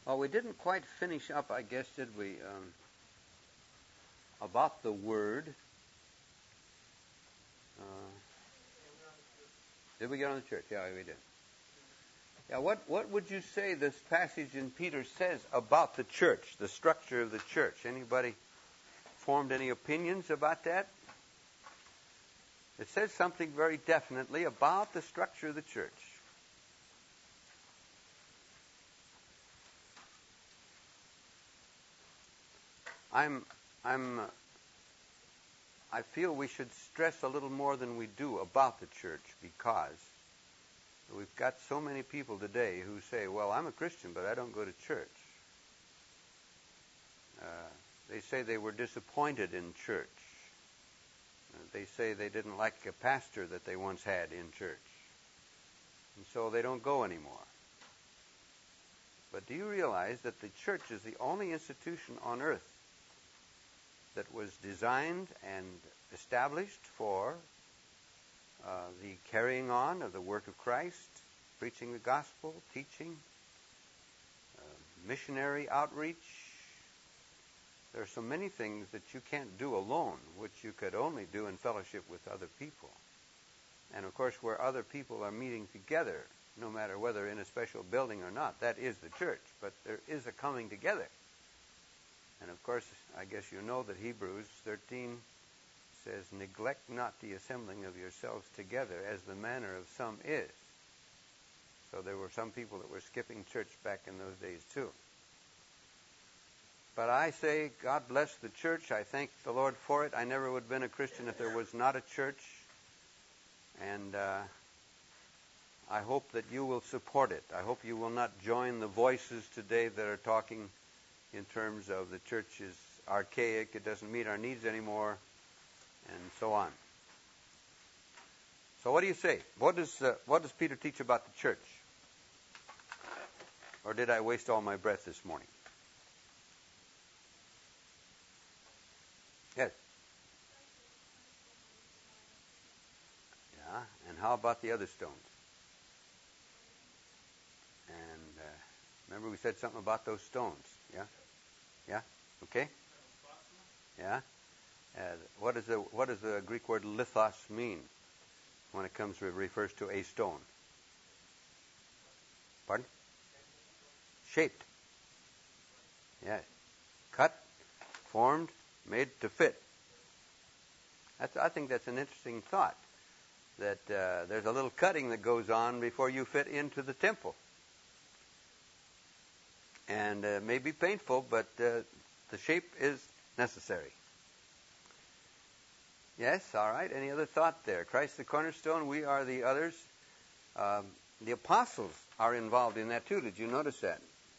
Well, we didn't quite finish up, I guess, did we, about the Word. Did we get on the church? Yeah, we did. Yeah, what would you say this passage in Peter says about the church, the structure of the church? Anybody formed any opinions about that? It says something very definitely about the structure of the church. I feel we should stress a little more than we do about the church, because we've got so many people today who say, well, I'm a Christian, but I don't go to church. They say they were disappointed in church. They say they didn't like a pastor that they once had in church. And so they don't go anymore. But do you realize that the church is the only institution on earth that was designed and established for the carrying on of the work of Christ, preaching the gospel, teaching, missionary outreach? There are so many things that you can't do alone, which you could only do in fellowship with other people. And of course, where other people are meeting together, no matter whether in a special building or not, that is the church. But there is a coming together. And of course, I guess you know that Hebrews 13 says, neglect not the assembling of yourselves together as the manner of some is. So there were some people that were skipping church back in those days too. But I say, God bless the church. I thank the Lord for it. I never would have been a Christian if there was not a church. And I hope that you will support it. I hope you will not join the voices today that are talking in terms of the church is archaic, it doesn't meet our needs anymore, and so on. So what do you say? What does Peter teach about the church? Or did I waste all my breath this morning? Yes. Yeah, and how about the other stones? And remember we said something about those stones, yeah? Yeah? Okay? Yeah? What does the Greek word lithos mean when it refers to a stone? Pardon? Shaped. Yes. Cut, formed, made to fit. I think that's an interesting thought, that there's a little cutting that goes on before you fit into the temple. And it may be painful, but the shape is necessary. Yes, all right. Any other thought there? Christ the cornerstone, we are the others. The apostles are involved in that too. Did you notice that?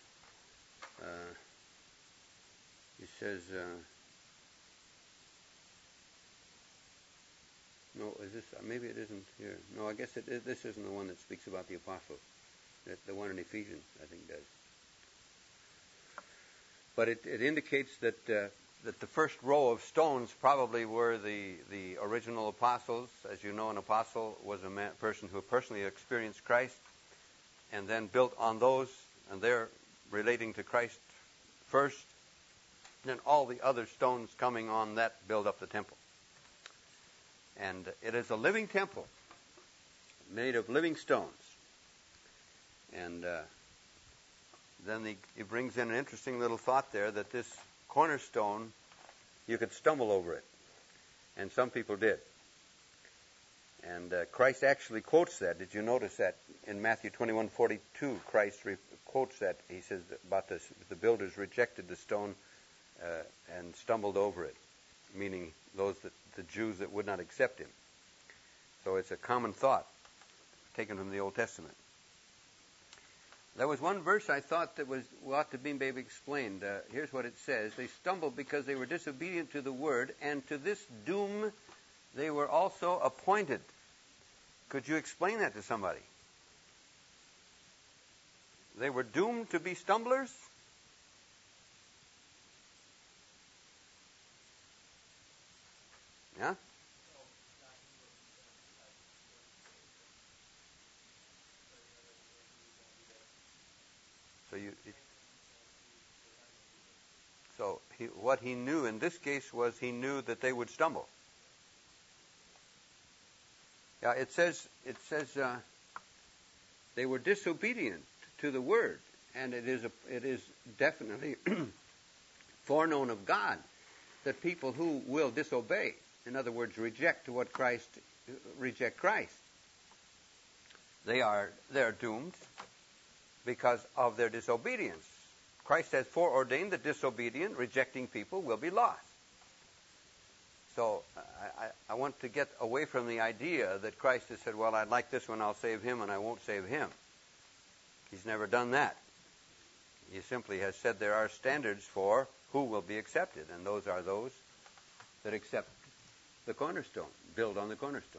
He says, no, is this, maybe it isn't here. No, I guess this isn't the one that speaks about the apostles. The one in Ephesians, I think, does. But it indicates that the first row of stones probably were the original apostles. As you know, an apostle was a person who personally experienced Christ and then built on those, and they're relating to Christ first. Then all the other stones coming on that build up the temple. And it is a living temple made of living stones. And then he brings in an interesting little thought there, that this cornerstone, you could stumble over it. And some people did. And Christ actually quotes that. Did you notice that? In Matthew 21:42, Christ quotes that. He says about the builders rejected the stone and stumbled over it, meaning the Jews that would not accept him. So it's a common thought taken from the Old Testament. There was one verse I thought that ought to be maybe explained. Here's what it says. They stumbled because they were disobedient to the word, and to this doom they were also appointed. Could you explain that to somebody? They were doomed to be stumblers? Yeah? So So what he knew in this case was he knew that they would stumble. Yeah, it says they were disobedient to the word, and it is definitely foreknown of God that people who will disobey, in other words, reject Christ, they're doomed because of their disobedience. Christ has foreordained that disobedient, rejecting people will be lost. So I want to get away from the idea that Christ has said, well, I'd like this one, I'll save him, and I won't save him. He's never done that. He simply has said there are standards for who will be accepted, and those are those that accept the cornerstone, build on the cornerstone.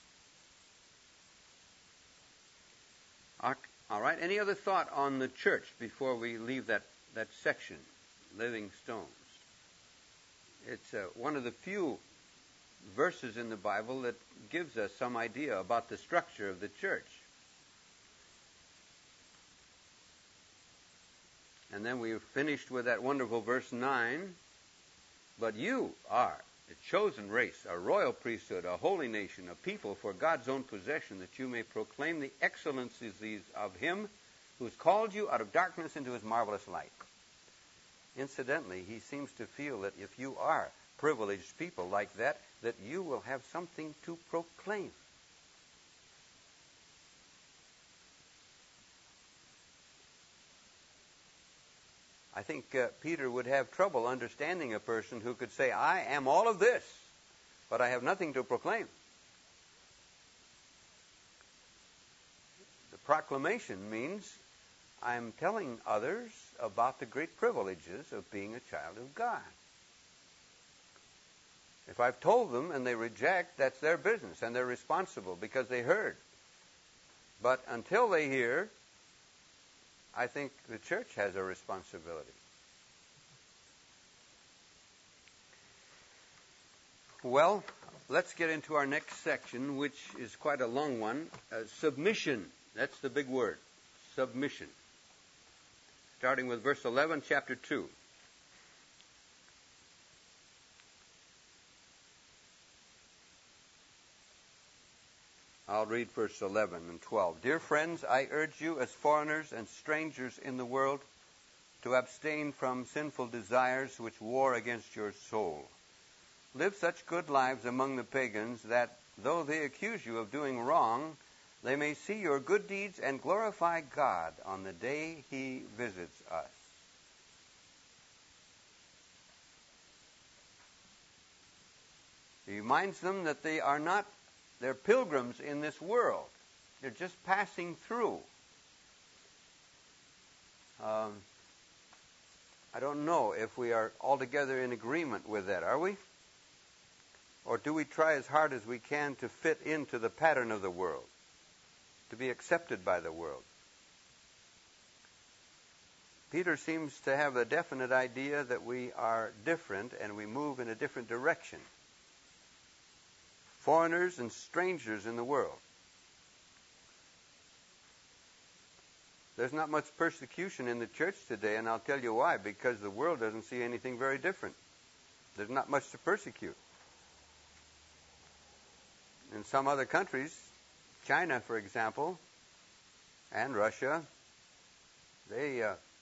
All right, any other thought on the church before we leave that section, living stones? It's one of the few verses in the Bible that gives us some idea about the structure of the church. And then we finished with that wonderful verse 9. But you are a chosen race, a royal priesthood, a holy nation, a people for God's own possession, that you may proclaim the excellencies of him who has called you out of darkness into his marvelous light. Incidentally, he seems to feel that if you are privileged people like that, that you will have something to proclaim. I think Peter would have trouble understanding a person who could say, I am all of this, but I have nothing to proclaim. The proclamation means I'm telling others about the great privileges of being a child of God. If I've told them and they reject, that's their business, and they're responsible because they heard. But until they hear, I think the church has a responsibility. Well, let's get into our next section, which is quite a long one. Submission. That's the big word. Submission. Starting with verse 11, chapter 2. I'll read verse 11 and 12. Dear friends, I urge you as foreigners and strangers in the world to abstain from sinful desires which war against your soul. Live such good lives among the pagans that, though they accuse you of doing wrong, they may see your good deeds and glorify God on the day he visits us. He reminds them that they're pilgrims in this world. They're just passing through. I don't know if we are altogether in agreement with that, are we? Or do we try as hard as we can to fit into the pattern of the world, to be accepted by the world? Peter seems to have a definite idea that we are different and we move in a different direction. Foreigners and strangers in the world. There's not much persecution in the church today, and I'll tell you why. Because the world doesn't see anything very different. There's not much to persecute. In some other countries, China, for example, and Russia, they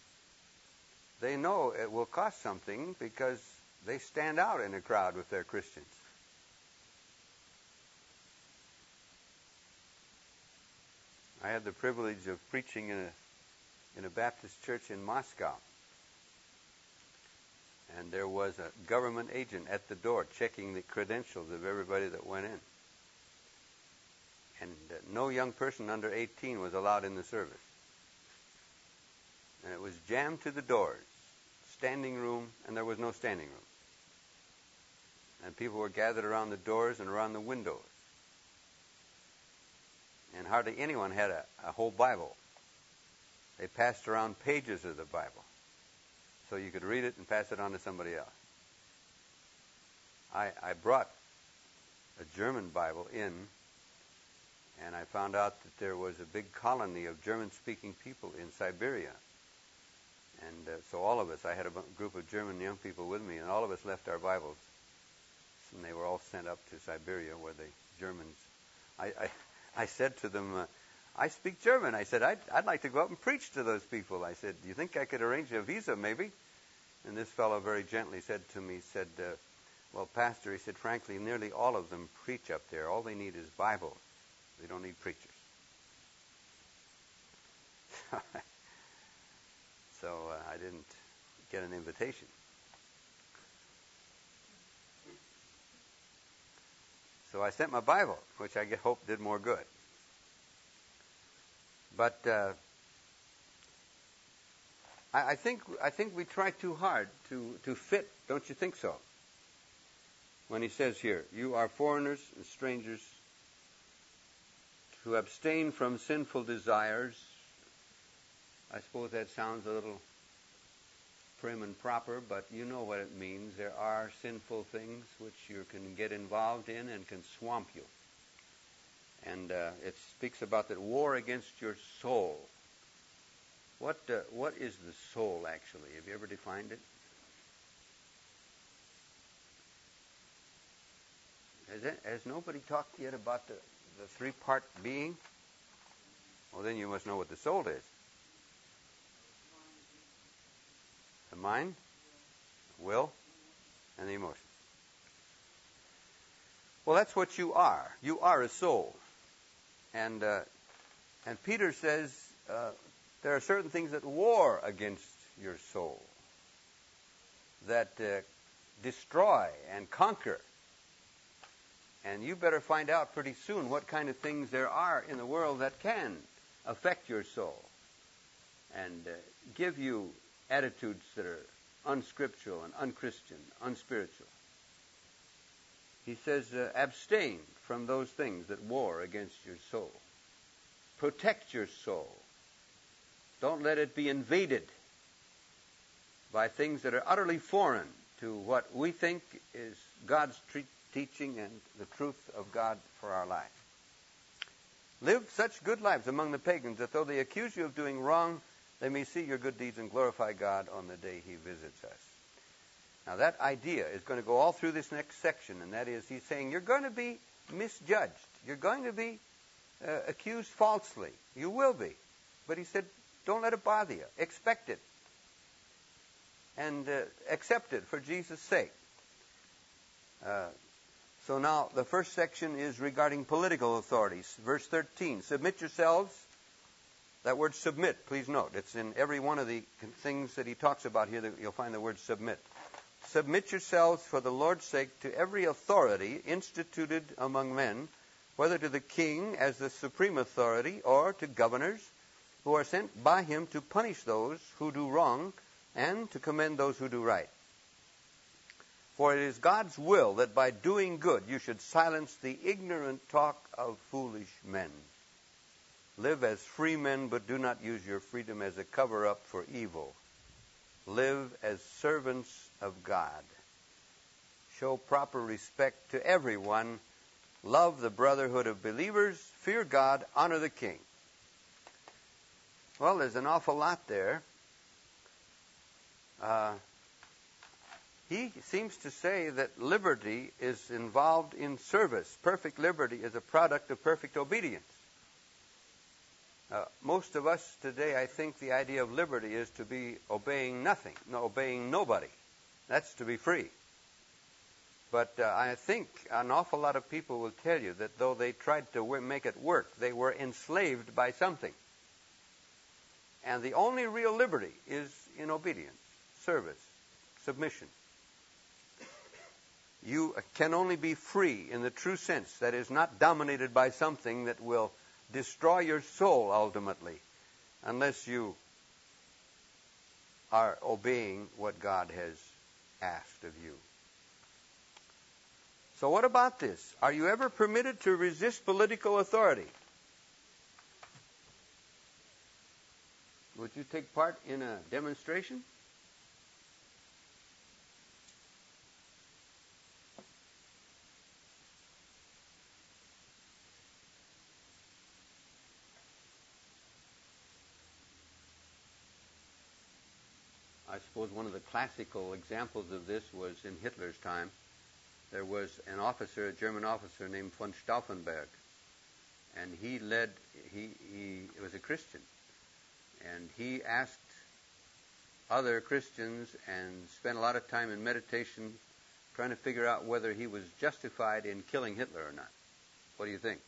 know it will cost something because they stand out in a crowd with their Christians. I had the privilege of preaching in a Baptist church in Moscow. And there was a government agent at the door checking the credentials of everybody that went in. And no young person under 18 was allowed in the service. And it was jammed to the doors, standing room, and there was no standing room. And people were gathered around the doors and around the windows. And hardly anyone had a whole Bible. They passed around pages of the Bible so you could read it and pass it on to somebody else. I brought a German Bible in, and I found out that there was a big colony of German-speaking people in Siberia. And so all of us, I had a group of German young people with me, and all of us left our Bibles, and they were all sent up to Siberia, where the Germans. I said to them, I speak German. I said, I'd like to go up and preach to those people. I said, do you think I could arrange a visa, maybe? And this fellow very gently said to me, well, Pastor, he said, frankly, nearly all of them preach up there. All they need is Bible. They don't need preachers. So I didn't get an invitation. So I sent my Bible, which I hope did more good. But I think we try too hard to fit. Don't you think so? When he says here, you are foreigners and strangers, to abstain from sinful desires. I suppose that sounds a little prim and proper, but you know what it means. There are sinful things which you can get involved in and can swamp you. And it speaks about that war against your soul. What is the soul, actually? Have you ever defined it? Has nobody talked yet about the three-part being? Well, then you must know what the soul is. The mind, the will, and the emotion. Well, that's what you are. You are a soul. And Peter says there are certain things that war against your soul, that destroy and conquer. And you better find out pretty soon what kind of things there are in the world that can affect your soul and give you attitudes that are unscriptural and unchristian, unspiritual. He says, abstain from those things that war against your soul. Protect your soul. Don't let it be invaded by things that are utterly foreign to what we think is God's teaching and the truth of God for our life. Live such good lives among the pagans that though they accuse you of doing wrong, they may see your good deeds and glorify God on the day he visits us. Now that idea is going to go all through this next section, and that is, he's saying you're going to be misjudged. You're going to be accused falsely. You will be. But he said, don't let it bother you. Expect it. And accept it for Jesus' sake. So now the first section is regarding political authorities. Verse 13, submit yourselves. That word submit, please note, it's in every one of the things that he talks about here that you'll find the word submit. Submit yourselves for the Lord's sake to every authority instituted among men, whether to the king as the supreme authority or to governors who are sent by him to punish those who do wrong and to commend those who do right. For it is God's will that by doing good you should silence the ignorant talk of foolish men. Live as free men, but do not use your freedom as a cover-up for evil. Live as servants of God. Show proper respect to everyone. Love the brotherhood of believers. Fear God. Honor the king. Well, there's an awful lot there. He seems to say that liberty is involved in service. Perfect liberty is a product of perfect obedience. Most of us today, I think the idea of liberty is to be obeying nothing, obeying nobody. That's to be free. But I think an awful lot of people will tell you that though they tried to make it work, they were enslaved by something. And the only real liberty is in obedience, service, submission. You can only be free in the true sense that is not dominated by something that will destroy your soul ultimately, unless you are obeying what God has asked of you. So what about this? Are you ever permitted to resist political authority? Would you take part in a demonstration? I suppose one of the classical examples of this was in Hitler's time. There was an officer, a German officer named von Stauffenberg, and he was a Christian, and he asked other Christians and spent a lot of time in meditation trying to figure out whether he was justified in killing Hitler or not. What do you think?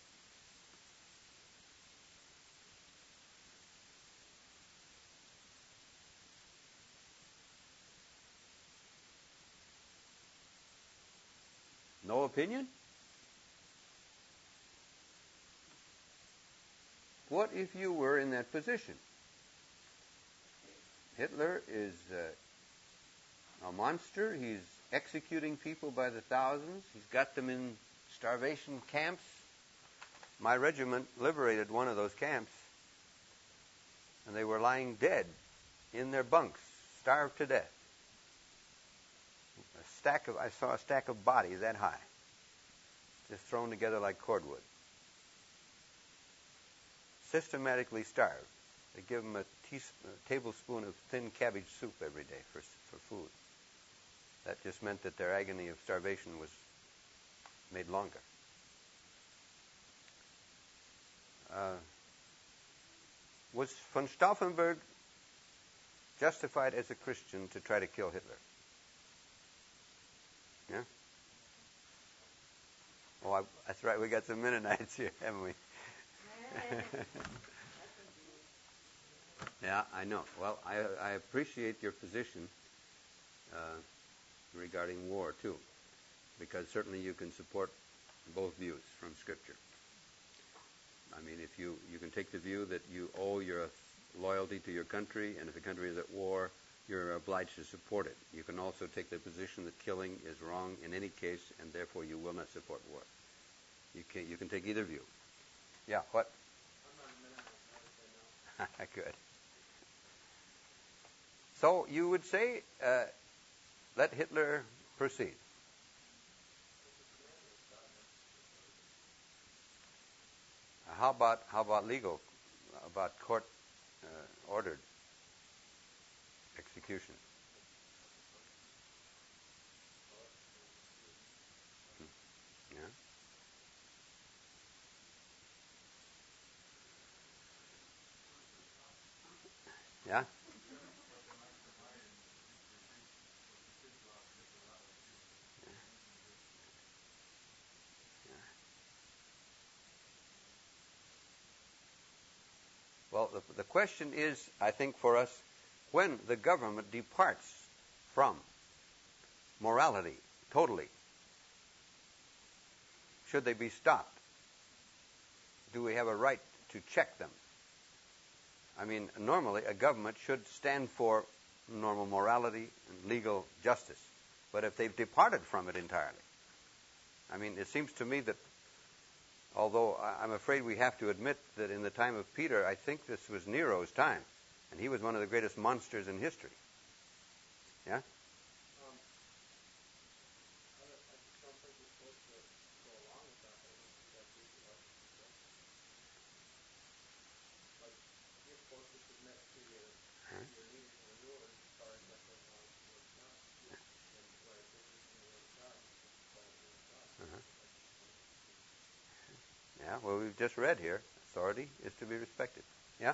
No opinion? What if you were in that position? Hitler is a monster. He's executing people by the thousands. He's got them in starvation camps. My regiment liberated one of those camps, and they were lying dead in their bunks, starved to death. I saw a stack of bodies that high, just thrown together like cordwood. Systematically starved. They give them a tablespoon of thin cabbage soup every day for food. That just meant that their agony of starvation was made longer. Was von Stauffenberg justified as a Christian to try to kill Hitler? Yeah? Oh, that's right. We got some Mennonites here, haven't we? Yeah, I know. Well, I appreciate your position regarding war, too, because certainly you can support both views from Scripture. I mean, if you can take the view that you owe your loyalty to your country, and if the country is at war, you're obliged to support it. You can also take the position that killing is wrong in any case, and therefore you will not support war. You can take either view. Yeah, what? I'm not a Mennonite. Good. So you would say, let Hitler proceed. How about legal? About court ordered execution? Yeah. Yeah. Well, the question is, I think, for us, when the government departs from morality totally, should they be stopped? Do we have a right to check them? I mean, normally a government should stand for normal morality and legal justice. But if they've departed from it entirely, I mean, it seems to me that, although I'm afraid we have to admit that in the time of Peter, I think this was Nero's time, and he was one of the greatest monsters in history. Yeah? Yeah, well, we've just read here, authority is to be respected. Yeah?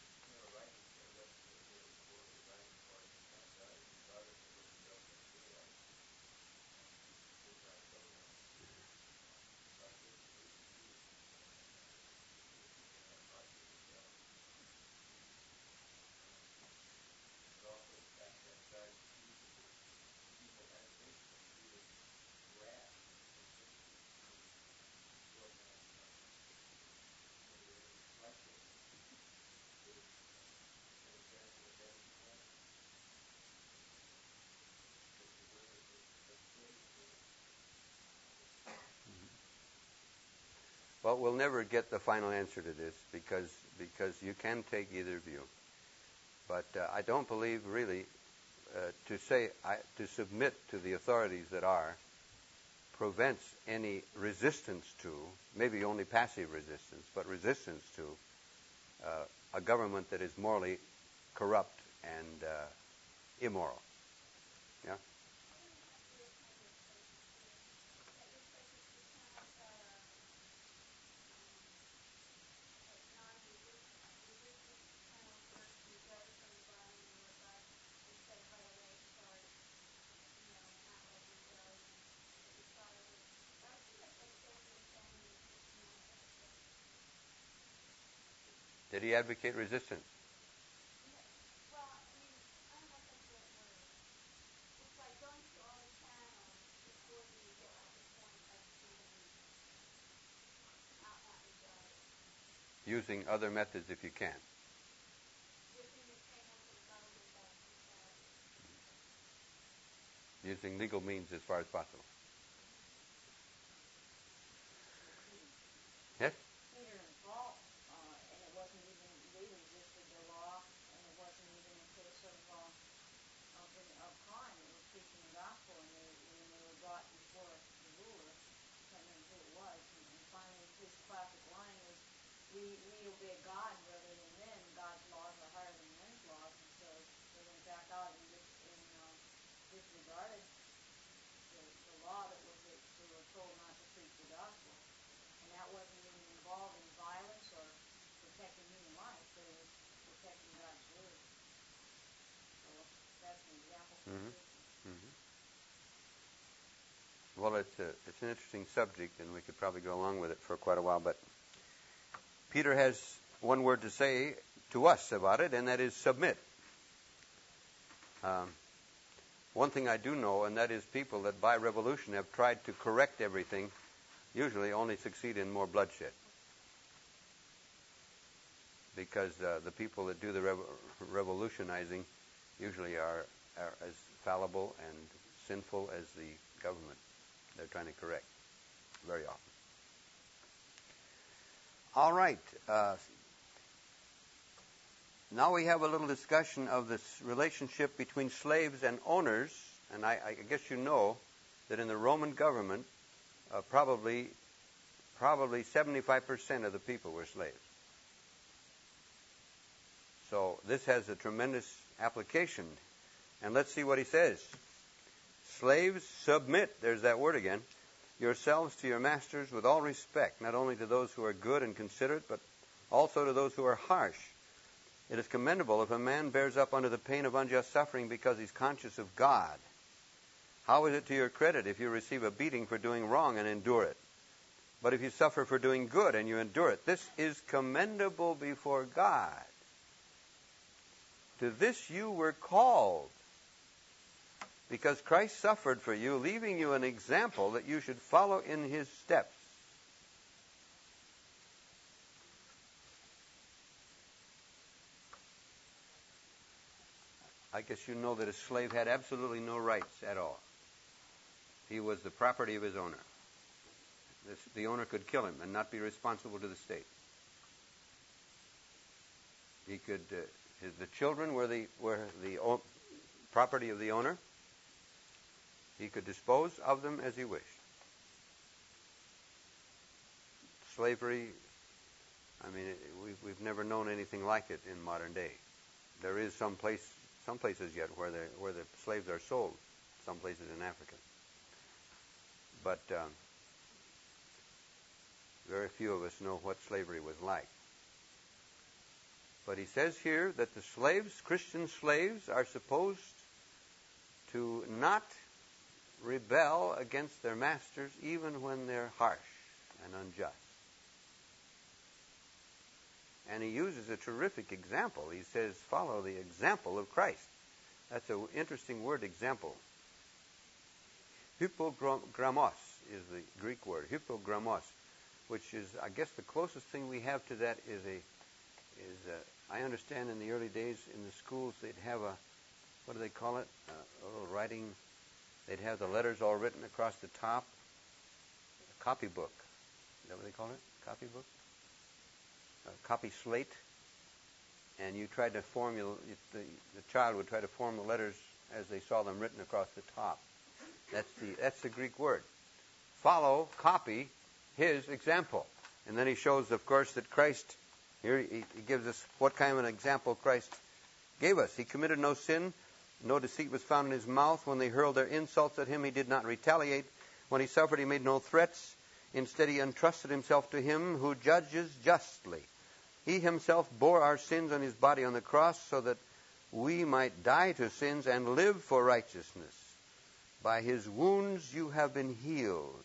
Well, we'll never get the final answer to this because you can take either view. But I don't believe really to submit to the authorities that are prevents any resistance to, maybe only passive resistance, but resistance to a government that is morally corrupt and immoral. Yeah? Did he advocate resistance? Using other methods if you can. Using legal means as far as possible. Yes? Peter and Paul, and it wasn't even, they resisted the law, and it wasn't even a case of crime. It was preaching the gospel, and when they were brought before the ruler, I can't remember who it was, and finally his classic line was, we obey God rather than men. God's laws are higher than men's laws, and so they went back out and disregarded the law that was that they were told not to preach the gospel. And that wasn't even involving violence or protecting human life, but it was protecting God's word. So that's an example for Christians. Mm-hmm. Well, it's an interesting subject, and we could probably go along with it for quite a while, but Peter has one word to say to us about it, and that is submit. One thing I do know, and that is people that by revolution have tried to correct everything, usually only succeed in more bloodshed. Because the people that do the revolutionizing usually are as fallible and sinful as the government they're trying to correct very often. All right. Now we have a little discussion of this relationship between slaves and owners. And I guess you know that in the Roman government, probably 75% of the people were slaves. So this has a tremendous application. And let's see what he says. Slaves, submit, there's that word again, yourselves to your masters with all respect, not only to those who are good and considerate, but also to those who are harsh. It is commendable if a man bears up under the pain of unjust suffering because he's conscious of God. How is it to your credit if you receive a beating for doing wrong and endure it? But if you suffer for doing good and you endure it, this is commendable before God. To this you were called, because Christ suffered for you, leaving you an example that you should follow in his steps. I guess you know that a slave had absolutely no rights at all. He was the property of his owner. The owner could kill him and not be responsible to the state. He could. The children were the property of the owner. He could dispose of them as he wished. Slavery, I mean, we've never known anything like it in modern day. There is some places yet where the slaves are sold, some places in Africa. But very few of us know what slavery was like. But he says here that the slaves, Christian slaves, are supposed to not rebel against their masters even when they're harsh and unjust. And he uses a terrific example. He says, follow the example of Christ. That's an interesting word, example. Hypogramos is the Greek word, hypogramos, which is, I guess, the closest thing we have to that is I understand in the early days in the schools they'd have what do they call it? A little writing. They'd have the letters all written across the top. A copybook. Is that what they call it? Copybook? A copy slate. And you tried to the child would try to form the letters as they saw them written across the top. That's the Greek word. Follow, copy his example. And then he shows, of course, that Christ, here he gives us what kind of an example Christ gave us. He committed no sin, No deceit was found in his mouth. When they hurled their insults at him, he did not retaliate. When he suffered, he made no threats. Instead, he entrusted himself to him who judges justly. He himself bore our sins on his body on the cross so that we might die to sins and live for righteousness. By his wounds you have been healed.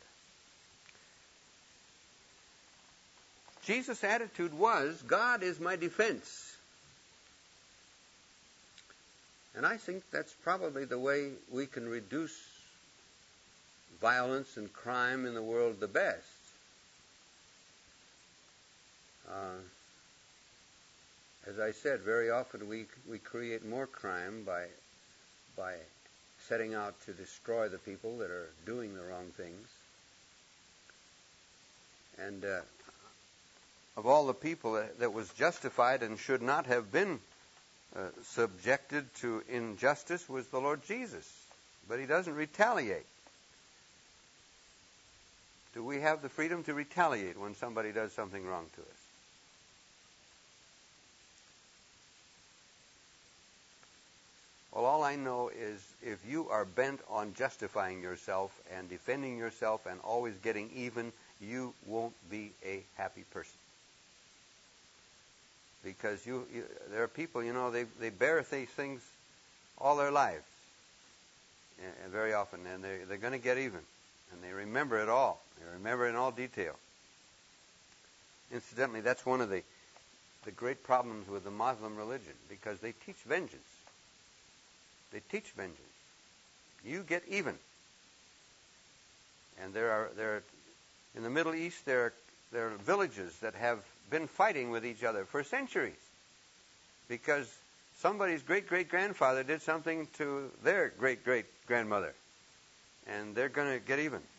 Jesus' attitude was, God is my defense. And I think that's probably the way we can reduce violence and crime in the world the best. As I said, very often we create more crime by setting out to destroy the people that are doing the wrong things. And of all the people that was justified and should not have been subjected to injustice was the Lord Jesus. But he doesn't retaliate. Do we have the freedom to retaliate when somebody does something wrong to us? Well, all I know is if you are bent on justifying yourself and defending yourself and always getting even, you won't be a happy person. Because there are people, they bear these things all their lives, and very often, and they're going to get even, and they remember it all. They remember it in all detail. Incidentally, that's one of the great problems with the Muslim religion, because they teach vengeance. They teach vengeance. You get even. And there are in the Middle East, there are villages that have been fighting with each other for centuries because somebody's great-great-grandfather did something to their great-great-grandmother, and they're going to get even.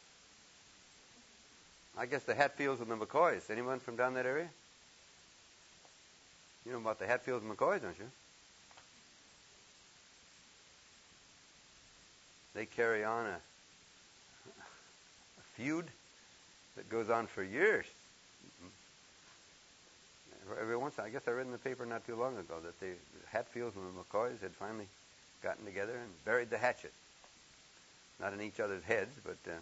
I guess the Hatfields and the McCoys. Anyone from down that area? You know about the Hatfields and McCoys, don't you? They carry on a feud that goes on for years. Every once, I guess I read in the paper not too long ago that the Hatfields and the McCoys had finally gotten together and buried the hatchet. Not in each other's heads,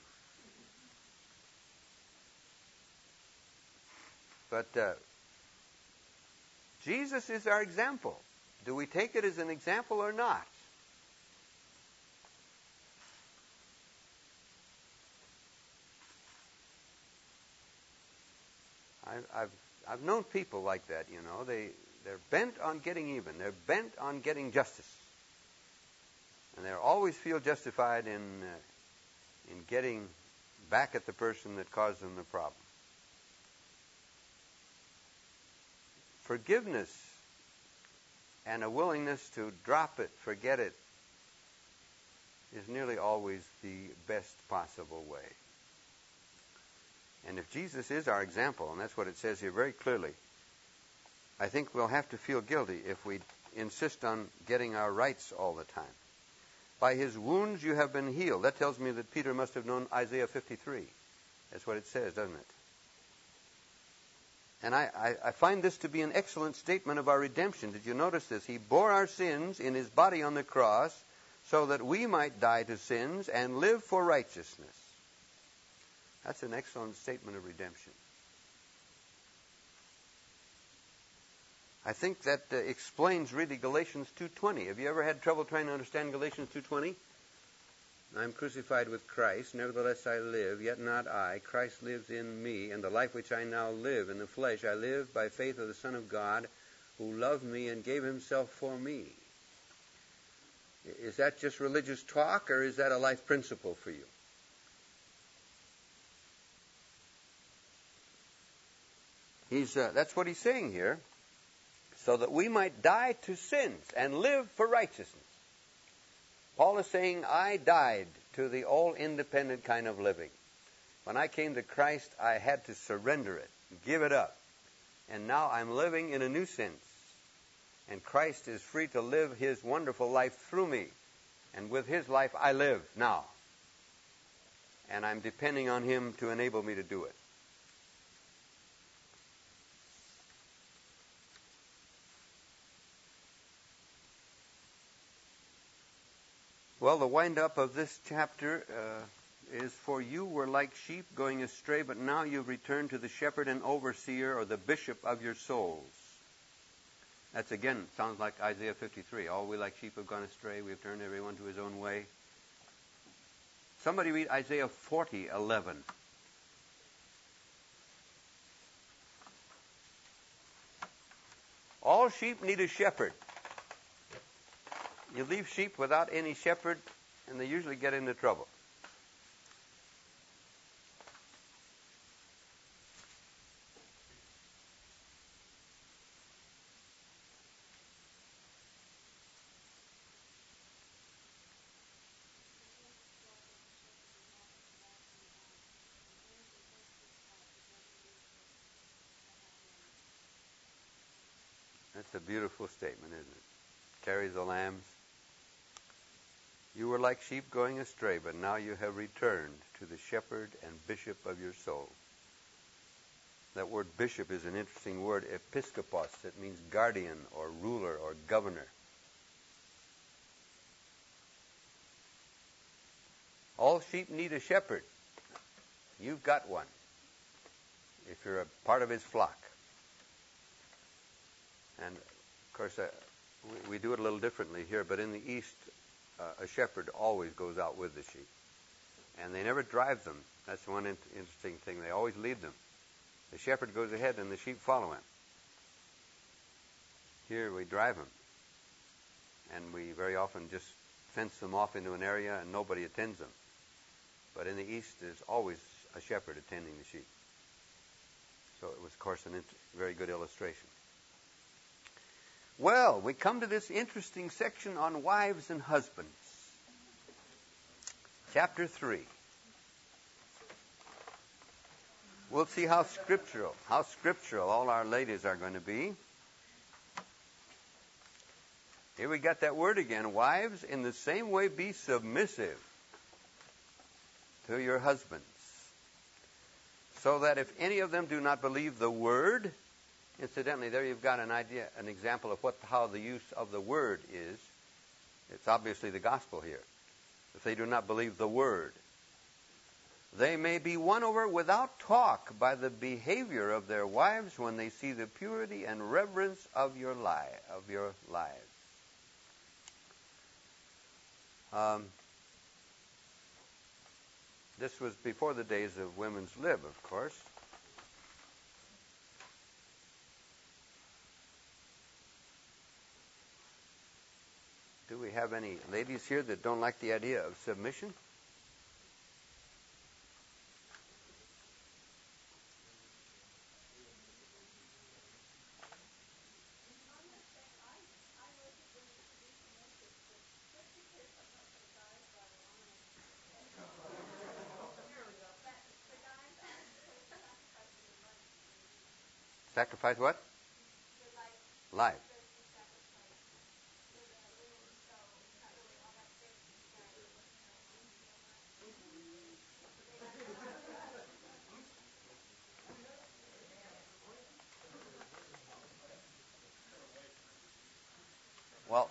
but Jesus is our example. Do we take it as an example or not? I've known people like that, They're bent on getting even. They're bent on getting justice. And they always feel justified in getting back at the person that caused them the problem. Forgiveness and a willingness to drop it, forget it, is nearly always the best possible way. And if Jesus is our example, and that's what it says here very clearly, I think we'll have to feel guilty if we insist on getting our rights all the time. By his wounds you have been healed. That tells me that Peter must have known Isaiah 53. That's what it says, doesn't it? And I find this to be an excellent statement of our redemption. Did you notice this? He bore our sins in his body on the cross so that we might die to sins and live for righteousness. That's an excellent statement of redemption. I think that explains really Galatians 2:20. Have you ever had trouble trying to understand Galatians 2:20? I am crucified with Christ, nevertheless I live, yet not I. Christ lives in me, and the life which I now live in the flesh, I live by faith of the Son of God, who loved me and gave himself for me. Is that just religious talk, or is that a life principle for you? That's what he's saying here. So that we might die to sins and live for righteousness. Paul is saying, I died to the old independent kind of living. When I came to Christ, I had to surrender it, give it up. And now I'm living in a new sense. And Christ is free to live his wonderful life through me. And with his life, I live now. And I'm depending on him to enable me to do it. Well, the wind-up of this chapter is, for you were like sheep going astray, but now you've returned to the shepherd and overseer, or the bishop of your souls. That's again, sounds like Isaiah 53. All we like sheep have gone astray. We have turned everyone to his own way. Somebody read Isaiah 40:11. All sheep need a shepherd. You leave sheep without any shepherd, and they usually get into trouble. That's a beautiful statement, isn't it? Carries the lambs. You were like sheep going astray, but now you have returned to the shepherd and bishop of your soul. That word bishop is an interesting word, episkopos. It means guardian or ruler or governor. All sheep need a shepherd. You've got one, if you're a part of his flock. And, of course, we do it a little differently here, but in the East, a shepherd always goes out with the sheep. And they never drive them. That's one interesting thing. They always lead them. The shepherd goes ahead and the sheep follow him. Here we drive them. And we very often just fence them off into an area and nobody attends them. But in the East, there's always a shepherd attending the sheep. So it was, of course, a very good illustration. Well, we come to this interesting section on wives and husbands. Chapter 3. We'll see how scriptural all our ladies are going to be. Here we got that word again. Wives, in the same way be submissive to your husbands, so that if any of them do not believe the word, incidentally, there you've got an example of how the use of the word is. It's obviously the gospel here. If they do not believe the word, they may be won over without talk by the behavior of their wives when they see the purity and reverence of your lives. This was before the days of women's lib, of course. Do we have any ladies here that don't like the idea of submission? Sacrifice what? Life. Well,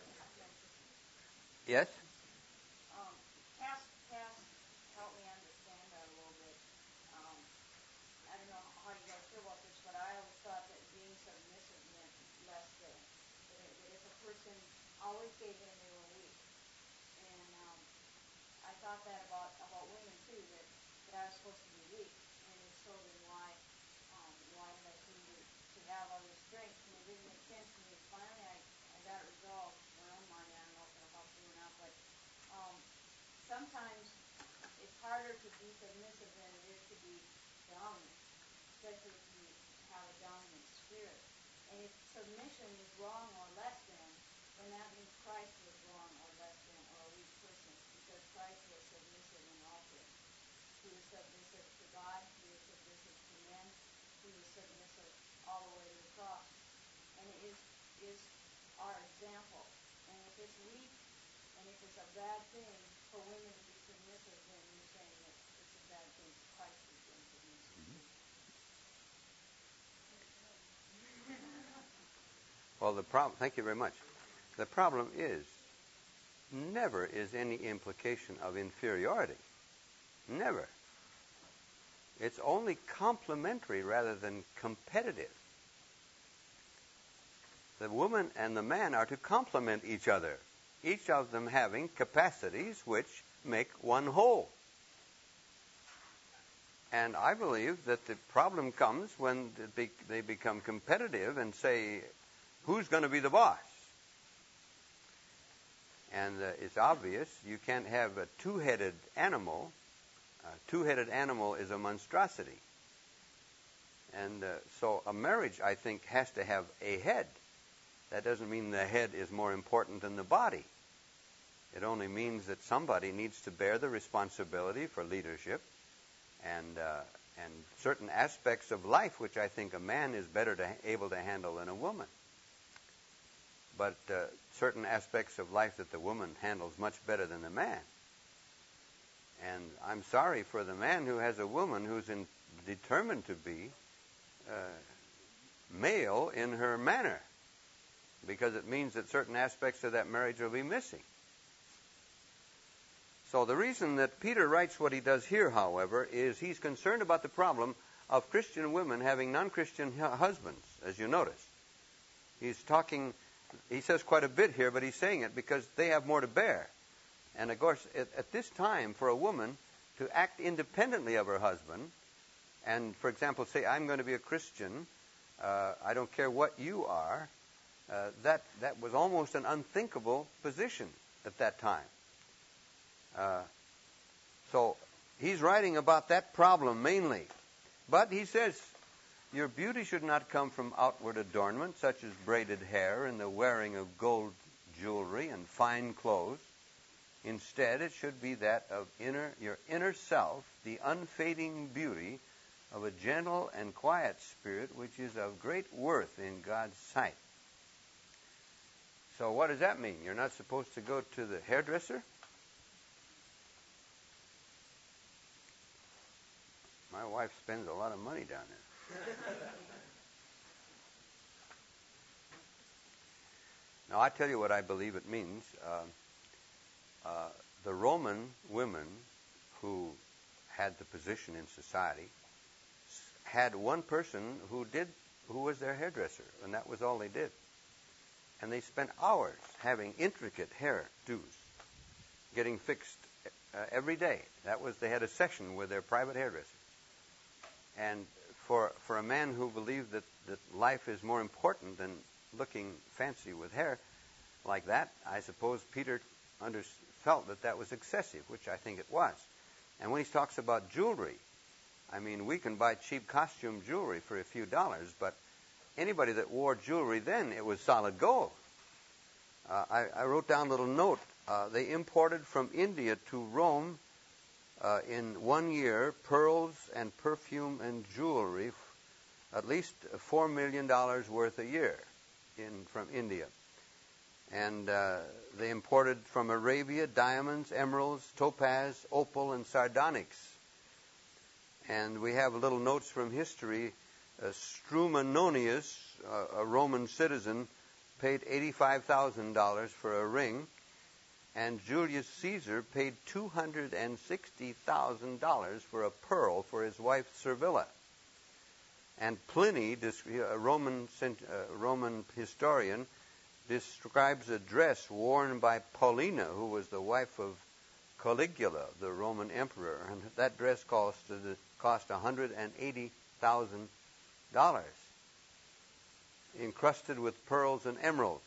yes? Cass helped me understand that a little bit. I don't know how you guys feel about this, but I always thought that being submissive meant less than. That if a person always gave in, they were weak. And I thought that about women too, that I was supposed to be weak. And if so, then why did I seem to have all this strength? And it didn't make sense to me. Finally, I got it resolved in my own mind. I don't know if it'll help you or not, but sometimes it's harder to be submissive than it is to be dominant, especially if you have a dominant spirit. And if submission is wrong or less than, then that means Christ was wrong or less than, or a weak person, because Christ was submissive in all things. He was submissive to God. He was submissive to men. He was submissive all the way to the cross. And it is our example. And if it's weak and if it's a bad thing for women to be submissive, then you're saying that it's a bad thing for Christ to be submissive. Well, thank you very much. The problem is never is any implication of inferiority. Never. It's only complementary rather than competitive. The woman and the man are to complement each other, each of them having capacities which make one whole. And I believe that the problem comes when they become competitive and say, who's going to be the boss? And it's obvious you can't have a two-headed animal. A two-headed animal is a monstrosity. And so a marriage, I think, has to have a head. That doesn't mean the head is more important than the body. It only means that somebody needs to bear the responsibility for leadership and certain aspects of life, which I think a man is better able to handle than a woman. But certain aspects of life that the woman handles much better than the man. And I'm sorry for the man who has a woman who's determined to be male in her manner, because it means that certain aspects of that marriage will be missing. So the reason that Peter writes what he does here, however, is he's concerned about the problem of Christian women having non-Christian husbands, as you notice. He says quite a bit here, but he's saying it because they have more to bear. And of course, at this time, for a woman to act independently of her husband, and for example, say, I'm going to be a Christian, I don't care what you are, that was almost an unthinkable position at that time. So he's writing about that problem mainly. But he says, your beauty should not come from outward adornment, such as braided hair and the wearing of gold jewelry and fine clothes. Instead, it should be that of your inner self, the unfading beauty of a gentle and quiet spirit, which is of great worth in God's sight. So what does that mean? You're not supposed to go to the hairdresser? My wife spends a lot of money down there. Now, I tell you what I believe it means. The Roman women who had the position in society had one person who was their hairdresser, and that was all they did. And they spent hours having intricate hairdos, getting fixed every day. They had a session with their private hairdresser. And for a man who believed that life is more important than looking fancy with hair like that, I suppose Peter felt that was excessive, which I think it was. And when he talks about jewelry, I mean, we can buy cheap costume jewelry for a few dollars, but anybody that wore jewelry then, it was solid gold. I wrote down a little note. They imported from India to Rome in 1 year pearls and perfume and jewelry, at least $4 million worth a year from India. And they imported from Arabia diamonds, emeralds, topaz, opal, and sardonyx. And we have little notes from history. Strumanonius, a Roman citizen, paid $85,000 for a ring, and Julius Caesar paid $260,000 for a pearl for his wife Servilia. And Pliny, a Roman historian, describes a dress worn by Paulina, who was the wife of Caligula, the Roman emperor, and that dress cost $180,000, encrusted with pearls and emeralds.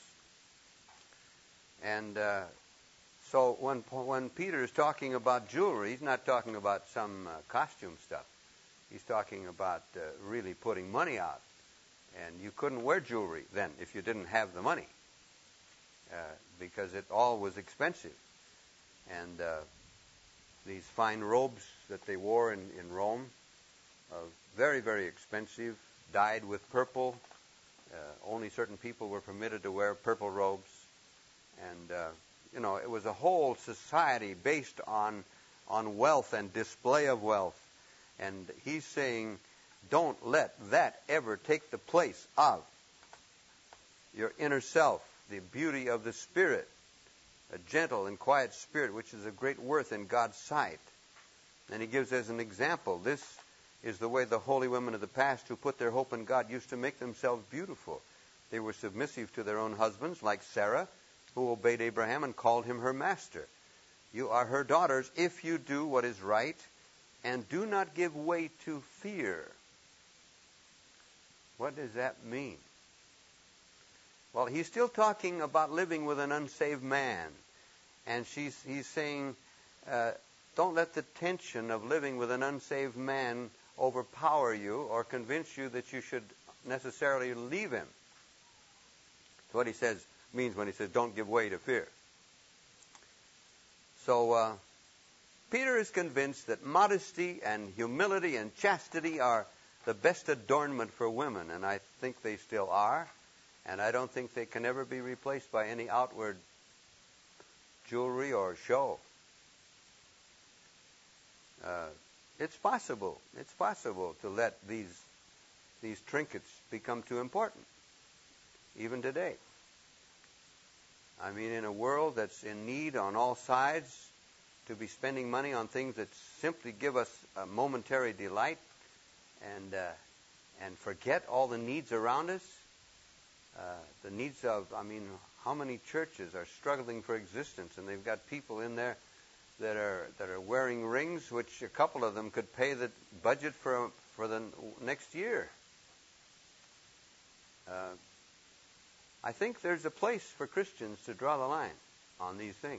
And so when Peter is talking about jewelry, he's not talking about some costume stuff. He's talking about really putting money out. And you couldn't wear jewelry then if you didn't have the money, because it all was expensive. And these fine robes that they wore in Rome, very, very expensive, dyed with purple. Only certain people were permitted to wear purple robes. And, it was a whole society based on wealth and display of wealth. And he's saying, don't let that ever take the place of your inner self, the beauty of the Spirit, a gentle and quiet spirit, which is of great worth in God's sight. And he gives as an example, this is the way the holy women of the past who put their hope in God used to make themselves beautiful. They were submissive to their own husbands, like Sarah, who obeyed Abraham and called him her master. You are her daughters if you do what is right and do not give way to fear. What does that mean? Well, he's still talking about living with an unsaved man. And he's saying, don't let the tension of living with an unsaved man overpower you or convince you that you should necessarily leave him. That's what he means when he says, don't give way to fear. So, Peter is convinced that modesty and humility and chastity are the best adornment for women, and I think they still are, and I don't think they can ever be replaced by any outward jewelry or show. It's possible to let these trinkets become too important, even today. I mean, in a world that's in need on all sides, to be spending money on things that simply give us a momentary delight and forget all the needs around us. The needs of, how many churches are struggling for existence, and they've got people in there that are wearing rings, which a couple of them could pay the budget for the next year. I think there's a place for Christians to draw the line on these things.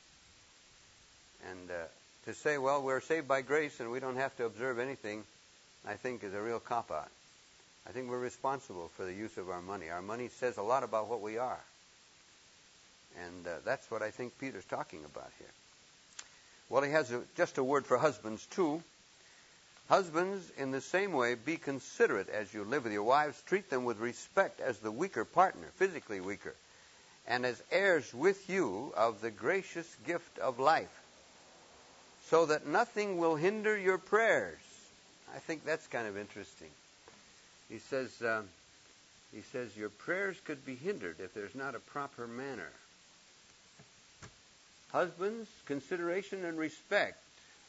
And to say, well, we're saved by grace and we don't have to observe anything, I think is a real cop-out. I think we're responsible for the use of our money. Our money says a lot about what we are. And that's what I think Peter's talking about here. Well, he has just a word for husbands, too. Husbands, in the same way, be considerate as you live with your wives. Treat them with respect as the weaker partner, physically weaker, and as heirs with you of the gracious gift of life, so that nothing will hinder your prayers. I think that's kind of interesting. He says your prayers could be hindered if there's not a proper manner. Husbands, consideration and respect.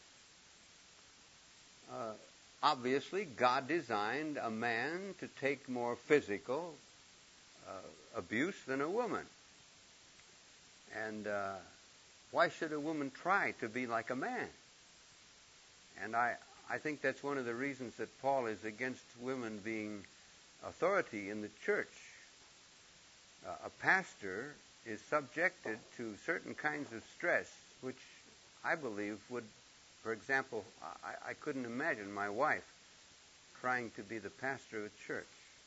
Obviously, God designed a man to take more physical abuse than a woman. And why should a woman try to be like a man? And I think that's one of the reasons that Paul is against women being authority in the church. A pastor is subjected to certain kinds of stress, which I believe would, for example, I couldn't imagine my wife trying to be the pastor of a church.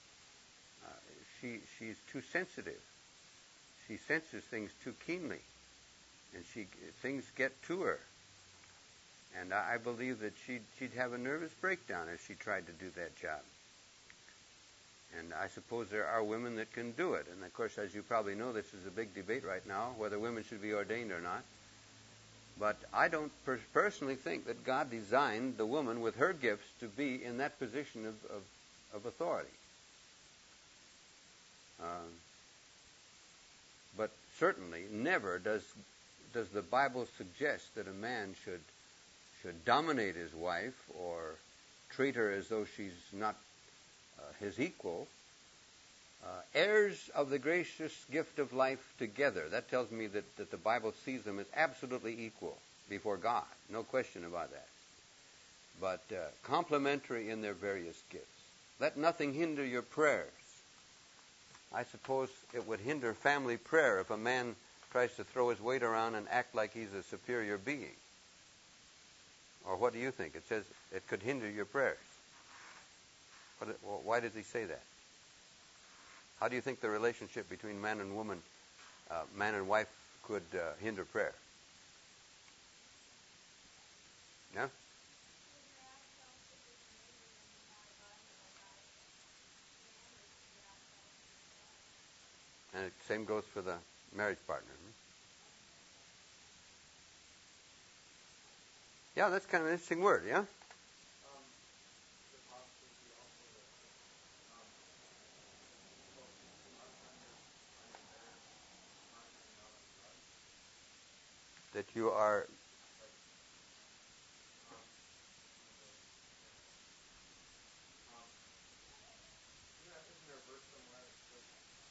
She's too sensitive. She senses things too keenly, and things get to her. And I believe that she'd have a nervous breakdown if she tried to do that job. And I suppose there are women that can do it. And of course, as you probably know, this is a big debate right now, whether women should be ordained or not. But I don't personally think that God designed the woman with her gifts to be in that position of authority. But certainly, never does the Bible suggest that a man should dominate his wife or treat her as though she's not his equal. Heirs of the gracious gift of life together. That tells me that the Bible sees them as absolutely equal before God. No question about that. But complementary in their various gifts. Let nothing hinder your prayers. I suppose it would hinder family prayer if a man tries to throw his weight around and act like he's a superior being. Or what do you think? It says it could hinder your prayers. Why does he say that? How do you think the relationship between man and woman, man and wife, could hinder prayer? Yeah? And the same goes for the marriage partner. Yeah, that's kind of an interesting word, yeah? that you are. Isn't there a verse somewhere that says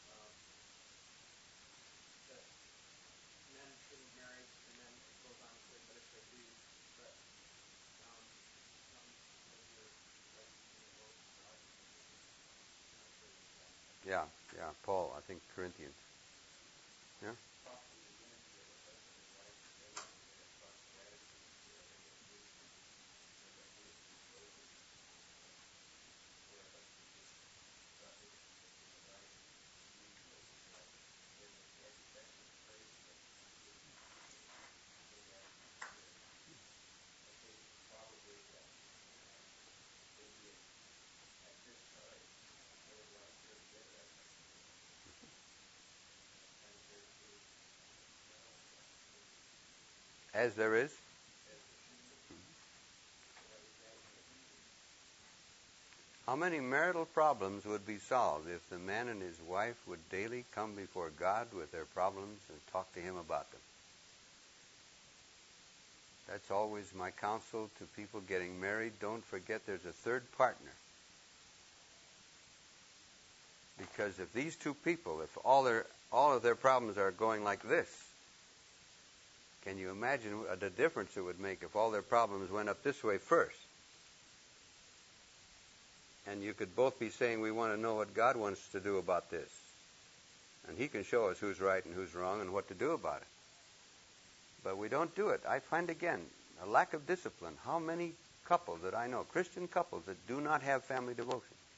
that men shouldn't marry, and then it goes on to say, but if they do, that something says your wife is in the Lord God or something. I'm not sure the exact text. Yeah, Paul, I think Corinthians. Yeah. Talks to the unity of a husband and wife together in a trust, gratitude, care, and with wisdom, and that wisdom grows where a husband is trusting in the right view of his wife. And then the expectation of praise that with same attitude and care. I think probably maybe at this time there's a lot of care together. I think times there too now, As there is. as there should be. What is that going to be? How many marital problems would be solved if the man and his wife would daily come before God with their problems and talk to Him about them? That's always my counsel to people getting married. Don't forget there's a third partner. Because if these two people, if all of their problems are going like this, can you imagine the difference it would make if all their problems went up this way first? And you could both be saying, we want to know what God wants to do about this. And He can show us who's right and who's wrong and what to do about it. But we don't do it. I find, again, a lack of discipline. How many couples that I know, Christian couples, that do not have family devotion?